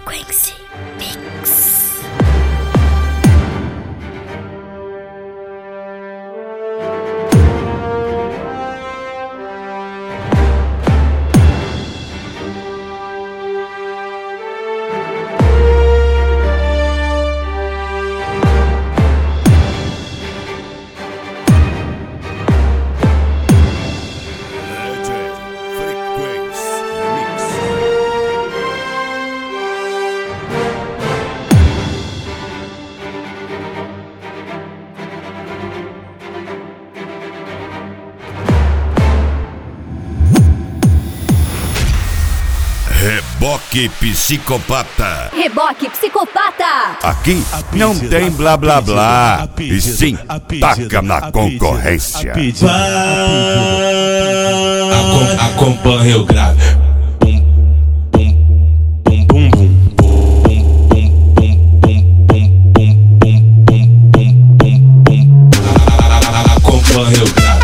Frequency Mix. Reboque Psicopata. Reboque Psicopata. Aqui não tem blá blá blá, e sim taca na concorrência. Acompanhe o grave. Acompanhe o grave.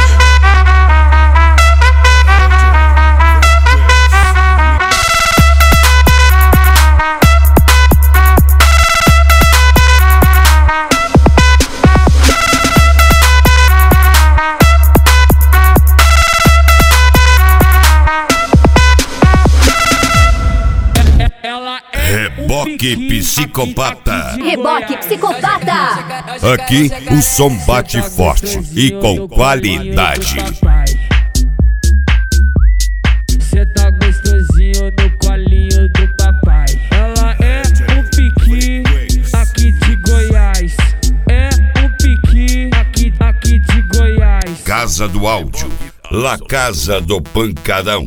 Reboque Psicopata. Reboque Psicopata. Aqui o som bate forte e com qualidade. Cê tá gostosinho no colinho do papai. Ela é um piqui aqui de Goiás. É um piqui aqui de Goiás. Casa do Áudio, La Casa do Pancadão.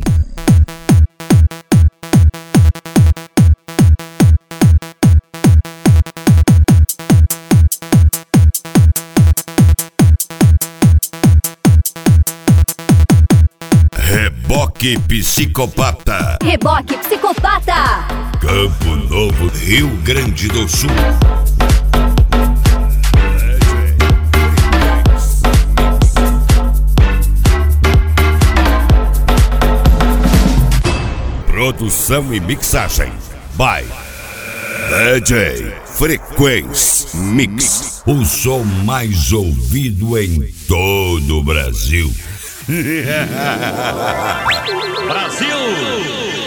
Reboque Psicopata. Reboque Psicopata. Campo Novo, Rio Grande do Sul. Produção e mixagem by DJ Frequency Mix. O som mais ouvido em todo o Brasil. Brasil!